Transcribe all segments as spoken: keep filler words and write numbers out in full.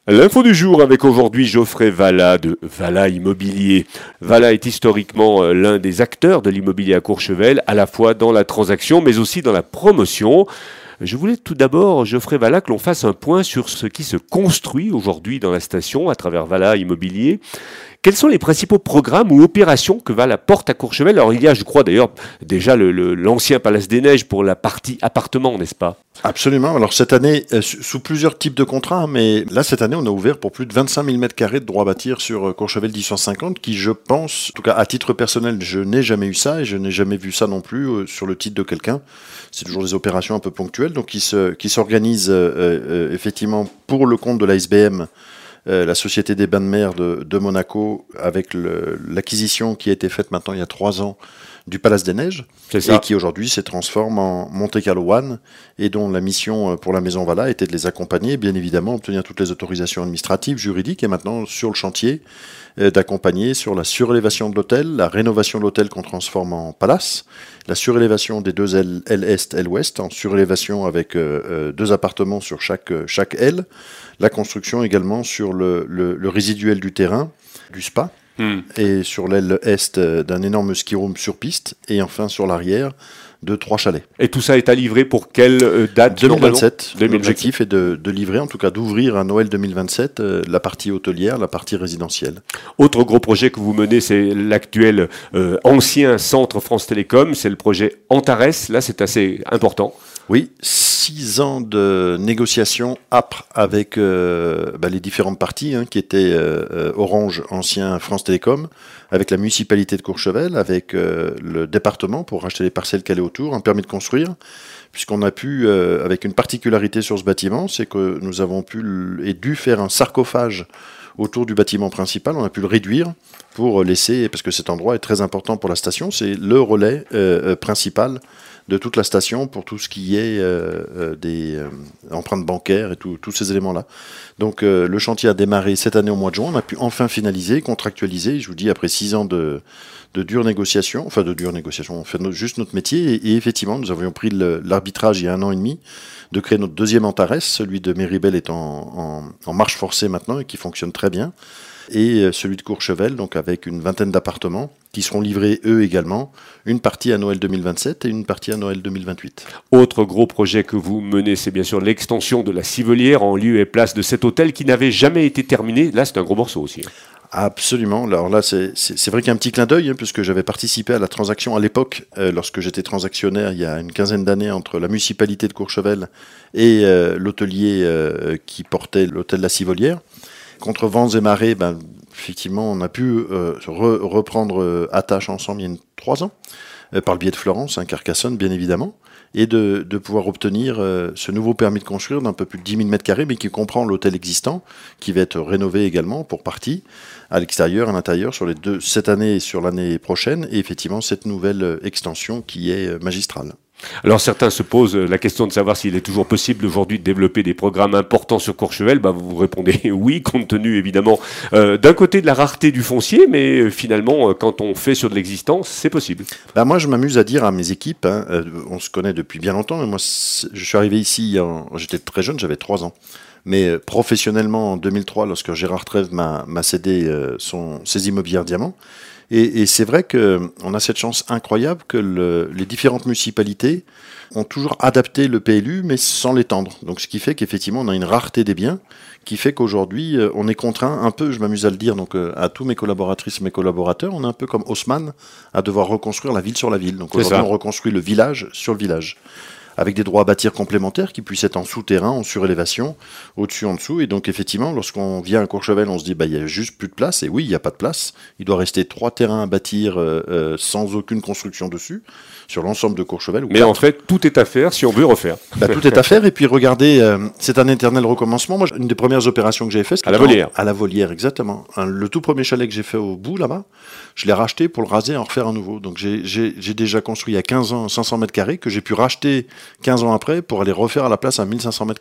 L'info du jour avec aujourd'hui Geoffrey Vallat de Vallat Immobilier. Vallat est historiquement euh, l'un des acteurs de l'immobilier à Courchevel, à la fois dans la transaction mais aussi dans la promotion. Je voulais tout d'abord, Geoffrey Vallat, que l'on fasse un point sur ce qui se construit aujourd'hui dans la station à travers Vallat Immobilier. Quels sont les principaux programmes ou opérations que Vallat porte à Courchevel? Alors il y a, je crois d'ailleurs, déjà le, le, l'ancien Palace des Neiges pour la partie appartement, n'est-ce pas? Absolument. Alors cette année, euh, sous plusieurs types de contrats, mais là cette année on a ouvert pour plus de vingt-cinq mille mètres carrés de droit à bâtir sur euh, Courchevel dix cent cinquante, qui je pense, en tout cas à titre personnel, je n'ai jamais eu ça et je n'ai jamais vu ça non plus euh, sur le titre de quelqu'un. C'est toujours des opérations un peu ponctuelles, donc qui se, qui s'organisent euh, euh, effectivement pour le compte de la S B M. Euh, la Société des Bains de Mer de, de Monaco, avec le, l'acquisition qui a été faite maintenant il y a trois ans du Palace des Neiges, et qui aujourd'hui se transforme en Monte Carlo One, et dont la mission pour la Maison Vallat était de les accompagner, bien évidemment, obtenir toutes les autorisations administratives, juridiques, et maintenant sur le chantier, euh, d'accompagner sur la surélévation de l'hôtel, la rénovation de l'hôtel qu'on transforme en palace, la surélévation des deux ailes, aile est, aile ouest, en surélévation avec euh, euh, deux appartements sur chaque, chaque aile, la construction également sur le, le, le résiduel du terrain, du spa, hmm. et sur l'aile est d'un énorme ski room sur piste, et enfin sur l'arrière de trois chalets. Et tout ça est à livrer pour quelle date? deux mille vingt-sept. L'objectif est de, de livrer, en tout cas d'ouvrir à Noël deux mille vingt-sept, euh, la partie hôtelière, la partie résidentielle. Autre gros projet que vous menez, c'est l'actuel euh, ancien centre France Télécom, c'est le projet Antares. Là, c'est assez important. Oui, six ans de négociations âpres avec euh, bah, les différentes parties, hein, qui étaient euh, Orange, ancien France Télécom, avec la municipalité de Courchevel, avec euh, le département pour racheter les parcelles qu'elle est autour, un permis de construire, puisqu'on a pu, euh, avec une particularité sur ce bâtiment, c'est que nous avons pu et dû faire un sarcophage autour du bâtiment principal. On a pu le réduire pour laisser, parce que cet endroit est très important pour la station, c'est le relais euh, principal de toute la station pour tout ce qui est euh, euh, des euh, empreintes bancaires et tout, tous ces éléments-là. Donc euh, le chantier a démarré cette année au mois de juin, on a pu enfin finaliser, contractualiser, je vous dis, après six ans de, de dures négociations, enfin de dures négociations, on fait no- juste notre métier, et, et effectivement nous avions pris le, l'arbitrage il y a un an et demi, de créer notre deuxième Antares, celui de Méribel est en, en, en marche forcée maintenant et qui fonctionne très bien, et celui de Courchevel, donc avec une vingtaine d'appartements, qui seront livrés eux également, une partie à Noël deux mille vingt-sept et une partie à Noël deux mille vingt-huit. Autre gros projet que vous menez, c'est bien sûr l'extension de la Civolière en lieu et place de cet hôtel qui n'avait jamais été terminé. Là, c'est un gros morceau aussi. Absolument. Alors là, c'est, c'est, c'est vrai qu'il y a un petit clin d'œil, hein, puisque j'avais participé à la transaction à l'époque, euh, lorsque j'étais transactionnaire il y a une quinzaine d'années, entre la municipalité de Courchevel et euh, l'hôtelier euh, qui portait l'hôtel La Civolière. Contre vents et marées, ben, effectivement, on a pu euh, re- reprendre euh, attache ensemble il y a une, trois ans, euh, par le biais de Florence, hein, Carcassonne, bien évidemment, et de, de pouvoir obtenir euh, ce nouveau permis de construire d'un peu plus de dix mille mètres carrés, mais qui comprend l'hôtel existant, qui va être rénové également pour partie, à l'extérieur, à l'intérieur, sur les deux, cette année et sur l'année prochaine, et effectivement cette nouvelle extension qui est magistrale. Alors certains se posent la question de savoir s'il est toujours possible aujourd'hui de développer des programmes importants sur Courchevel. Bah, vous répondez oui, compte tenu évidemment euh, d'un côté de la rareté du foncier, mais euh, finalement euh, quand on fait sur de l'existence, c'est possible. Bah, moi je m'amuse à dire à mes équipes, hein, euh, on se connaît depuis bien longtemps, et moi je suis arrivé ici, en, j'étais très jeune, j'avais trois ans. Mais euh, professionnellement en deux mille trois, lorsque Gérard Trèves m'a, m'a cédé euh, son, ses immobilières Diamant, Et, et c'est vrai qu'on a cette chance incroyable que le, les différentes municipalités ont toujours adapté le P L U, mais sans l'étendre. Donc, ce qui fait qu'effectivement, on a une rareté des biens, qui fait qu'aujourd'hui, on est contraint un peu, je m'amuse à le dire, donc à tous mes collaboratrices, mes collaborateurs, on est un peu comme Haussmann à devoir reconstruire la ville sur la ville. Donc, aujourd'hui, on reconstruit le village sur le village, avec des droits à bâtir complémentaires qui puissent être en souterrain, en surélévation, au-dessus, en dessous. Et donc, effectivement, lorsqu'on vient à Courchevel, on se dit, bah, il y a juste plus de place. Et oui, il n'y a pas de place. Il doit rester trois terrains à bâtir euh, euh, sans aucune construction dessus, sur l'ensemble de Courchevel. Mais quatre. En fait, tout est à faire si on veut refaire. Bah, tout est à faire. Et puis, regardez, euh, c'est un éternel recommencement. Moi, une des premières opérations que j'ai fait, c'était à la Volière. À la Volière, exactement. Un, le tout premier chalet que j'ai fait au bout, là-bas, je l'ai racheté pour le raser et en refaire à nouveau. Donc, j'ai, j'ai, j'ai déjà construit il y a quinze ans cinq cents mètres carrés que j'ai pu racheter quinze ans après pour aller refaire à la place à mille cinq cents mètres carrés.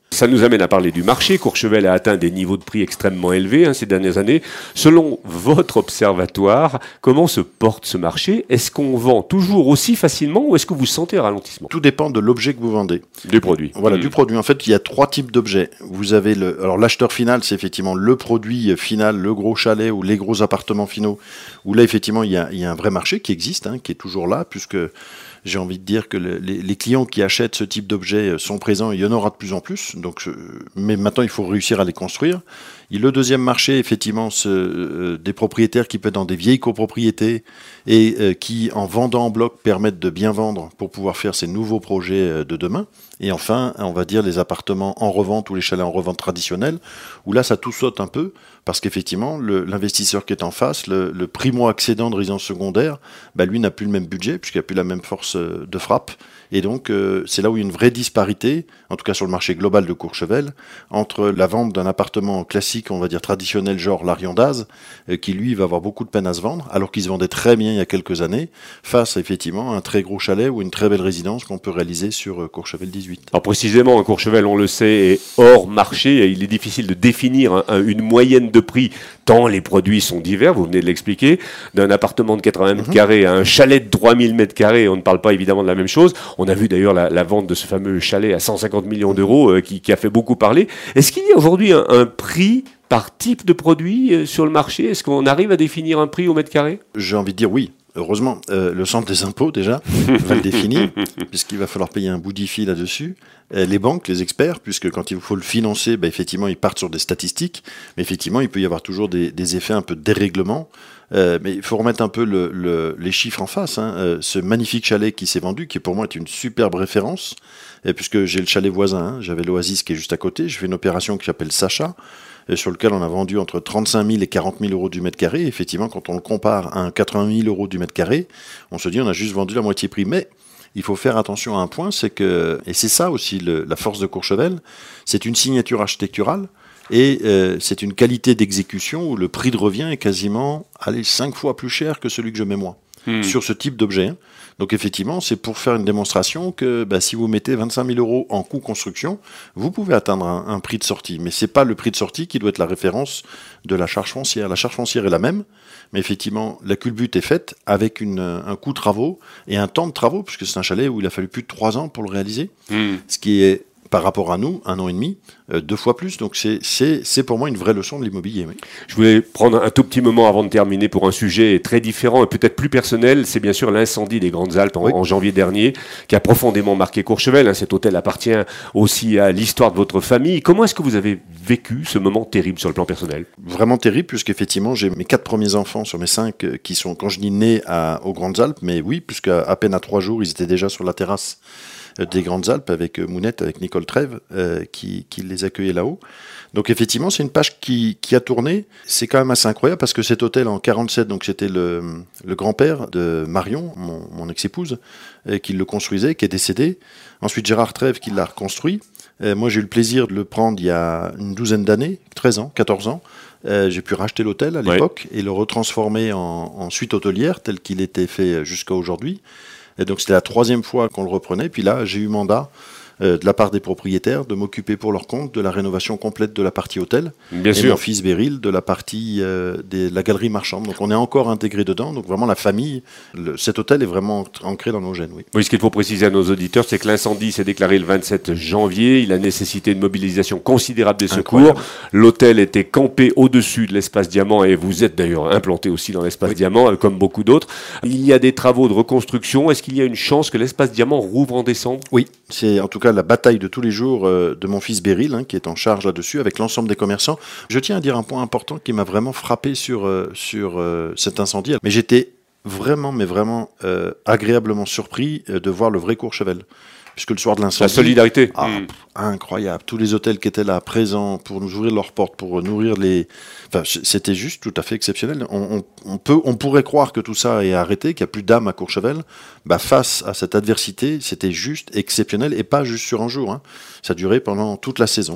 Ça nous amène à parler du marché. Courchevel a atteint des niveaux de prix extrêmement élevés hein, ces dernières années. Selon votre observatoire, comment se porte ce marché? Est-ce qu'on vend toujours aussi facilement ou est-ce que vous sentez un ralentissement? Tout dépend de l'objet que vous vendez. Du produit. Voilà, mmh. du produit. En fait, il y a trois types d'objets. Vous avez le, alors l'acheteur final, c'est effectivement le produit final, le gros chalet ou les gros appartements finaux, où là, effectivement, il y a, il y a un vrai marché qui existe, hein, qui est toujours là, puisque j'ai envie de dire que le, les, les clients qui achètent ce type d'objets sont présents, il y en aura de plus en plus. Donc, mais maintenant, il faut réussir à les construire. Et le deuxième marché, effectivement, ce, euh, des propriétaires qui peuvent être dans des vieilles copropriétés et euh, qui, en vendant en bloc, permettent de bien vendre pour pouvoir faire ces nouveaux projets euh, de demain. Et enfin, on va dire les appartements en revente ou les chalets en revente traditionnels, où là, ça tout saute un peu, parce qu'effectivement, le, l'investisseur qui est en face, le, le primo-accédant de résidence secondaire, bah, lui n'a plus le même budget, puisqu'il n'a plus la même force euh, de frappe. Et donc, euh, c'est là où il y a une vraie disparité, en tout cas sur le marché global de Courchevel, entre la vente d'un appartement classique, on va dire traditionnel, genre l'Ariandaz, euh, qui lui va avoir beaucoup de peine à se vendre, alors qu'il se vendait très bien il y a quelques années, face à effectivement un très gros chalet ou une très belle résidence qu'on peut réaliser sur euh, Courchevel dix-huit. Alors précisément, Courchevel, on le sait, est hors marché et il est difficile de définir un, un, une moyenne de prix, tant les produits sont divers, vous venez de l'expliquer, d'un appartement de quatre-vingts mètres carrés à un chalet de trois mille mètres carrés, on ne parle pas évidemment de la même chose. On a vu d'ailleurs la, la vente de ce fameux chalet à cent cinquante millions d'euros euh, qui, qui a fait beaucoup parler. Est-ce qu'il y a aujourd'hui un, un prix par type de produit euh, sur le marché? Est-ce qu'on arrive à définir un prix au mètre carré? J'ai envie de dire oui. Heureusement, euh, le centre des impôts, déjà, va le définir, puisqu'il va falloir payer un bout d'I F I là-dessus. Euh, les banques, les experts, puisque quand il faut le financer, bah, effectivement, ils partent sur des statistiques, mais effectivement, il peut y avoir toujours des, des effets un peu de dérèglement. Euh, mais il faut remettre un peu le, le, les chiffres en face. Hein. Euh, ce magnifique chalet qui s'est vendu, qui pour moi est une superbe référence, et puisque j'ai le chalet voisin, hein, j'avais l'Oasis qui est juste à côté, je fais une opération qui s'appelle Sacha, sur lequel on a vendu entre trente-cinq mille et quarante mille euros du mètre carré. Effectivement, quand on le compare à un quatre-vingt mille euros du mètre carré, on se dit on a juste vendu la moitié prix. Mais il faut faire attention à un point, c'est que, et c'est ça aussi le, la force de Courchevel, c'est une signature architecturale et euh, c'est une qualité d'exécution où le prix de revient est quasiment allez, cinq fois plus cher que celui que je mets moi. Mmh. Sur ce type d'objet. Hein. Donc effectivement, c'est pour faire une démonstration que bah, si vous mettez vingt-cinq mille euros en coût construction, vous pouvez atteindre un, un prix de sortie. Mais c'est pas le prix de sortie qui doit être la référence de la charge foncière. La charge foncière est la même, mais effectivement, la culbute est faite avec une, un coût de travaux et un temps de travaux, puisque c'est un chalet où il a fallu plus de trois ans pour le réaliser, mmh. ce qui est par rapport à nous, un an et demi, euh, deux fois plus. Donc c'est, c'est, c'est pour moi une vraie leçon de l'immobilier. Oui. Je voulais prendre un tout petit moment avant de terminer pour un sujet très différent et peut-être plus personnel. C'est bien sûr l'incendie des Grandes Alpes en, oui. en janvier dernier qui a profondément marqué Courchevel. Hein, cet hôtel appartient aussi à l'histoire de votre famille. Comment est-ce que vous avez vécu ce moment terrible sur le plan personnel? Vraiment terrible, puisqu'effectivement j'ai mes quatre premiers enfants sur mes cinq euh, qui sont, quand je dis nés à, aux Grandes Alpes, mais oui, puisqu'à à peine à trois jours, ils étaient déjà sur la terrasse des Grandes Alpes avec Mounette, avec Nicole Trèves, euh, qui, qui les accueillait là-haut. Donc effectivement, c'est une page qui, qui a tourné. C'est quand même assez incroyable parce que cet hôtel en quarante-sept, donc c'était le, le grand-père de Marion, mon, mon ex-épouse, euh, qui le construisait, qui est décédé. Ensuite, Gérard Trèves qui l'a reconstruit. Euh, moi, j'ai eu le plaisir de le prendre il y a une douzaine d'années, treize ans, quatorze ans. Euh, j'ai pu racheter l'hôtel à l'époque ouais. et le retransformer en, en suite hôtelière, tel qu'il était fait jusqu'à aujourd'hui. Et donc c'était la troisième fois qu'on le reprenait. Puis là, j'ai eu mandat euh, de la part des propriétaires de m'occuper pour leur compte de la rénovation complète de la partie hôtel. Bien et sûr. mon fils Beryl de la partie euh, de la galerie marchande. Donc on est encore intégré dedans. Donc vraiment la famille, le, cet hôtel est vraiment ancré dans nos gènes. Oui. Oui, ce qu'il faut préciser à nos auditeurs, c'est que l'incendie s'est déclaré le vingt-sept janvier. Il a nécessité une mobilisation considérable des secours. Incroyable. L'hôtel était campé au-dessus de l'espace Diamant et vous êtes d'ailleurs implanté aussi dans l'espace oui. Diamant, comme beaucoup d'autres. Il y a des travaux de reconstruction. Est-ce qu'il y a une chance que l'espace Diamant rouvre en décembre? Oui, c'est en tout cas la bataille de tous les jours euh, de mon fils Beryl, hein, qui est en charge là-dessus, avec l'ensemble des commerçants. Je tiens à dire un point important qui m'a vraiment frappé sur, euh, sur euh, cet incendie. Mais j'étais vraiment, mais vraiment euh, agréablement surpris euh, de voir le vrai Courchevel. Puisque le soir de l'incendie... La solidarité. Ah, mmh. Incroyable. Tous les hôtels qui étaient là, présents, pour nous ouvrir leurs portes, pour nourrir les... Enfin, c'était juste tout à fait exceptionnel. On, on, on, peut, on pourrait croire que tout ça est arrêté, qu'il n'y a plus d'âme à Courchevel. Bah, face à cette adversité, c'était juste exceptionnel, et pas juste sur un jour. Hein. Ça durait pendant toute la saison.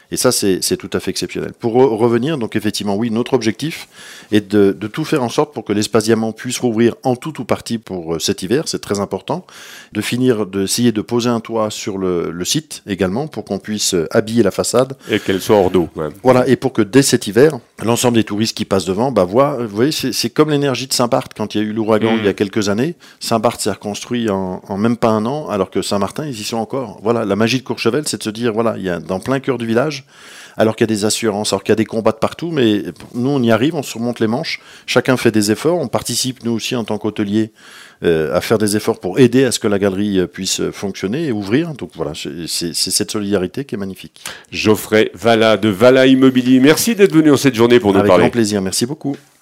Et ça, c'est, c'est tout à fait exceptionnel. Pour re- revenir, donc effectivement, oui, notre objectif est de, de tout faire en sorte pour que l'espace Diamant puisse rouvrir en tout ou partie pour euh, cet hiver, c'est très important. De finir, d'essayer de poser un toit sur le, le site également pour qu'on puisse euh, habiller la façade. Et qu'elle soit hors d'eau. Ouais. Voilà, et pour que dès cet hiver, l'ensemble des touristes qui passent devant, bah, voient, vous voyez, c'est, c'est comme l'énergie de Saint-Barth quand il y a eu l'ouragan mmh. il y a quelques années. Saint-Barth s'est reconstruit en, en même pas un an, alors que Saint-Martin, ils y sont encore. Voilà, la magie de Courchevel, c'est de se dire, voilà, il y a dans plein cœur du village, alors qu'il y a des assurances, alors qu'il y a des combats de partout, mais nous, on y arrive, on surmonte les manches, chacun fait des efforts, on participe, nous aussi, en tant qu'hôteliers, euh, à faire des efforts pour aider à ce que la galerie puisse fonctionner et ouvrir. Donc voilà, c'est, c'est, c'est cette solidarité qui est magnifique. Geoffrey Vallat de Vallat Immobilier, merci d'être venu en cette journée pour nous Avec parler. Avec grand plaisir, merci beaucoup.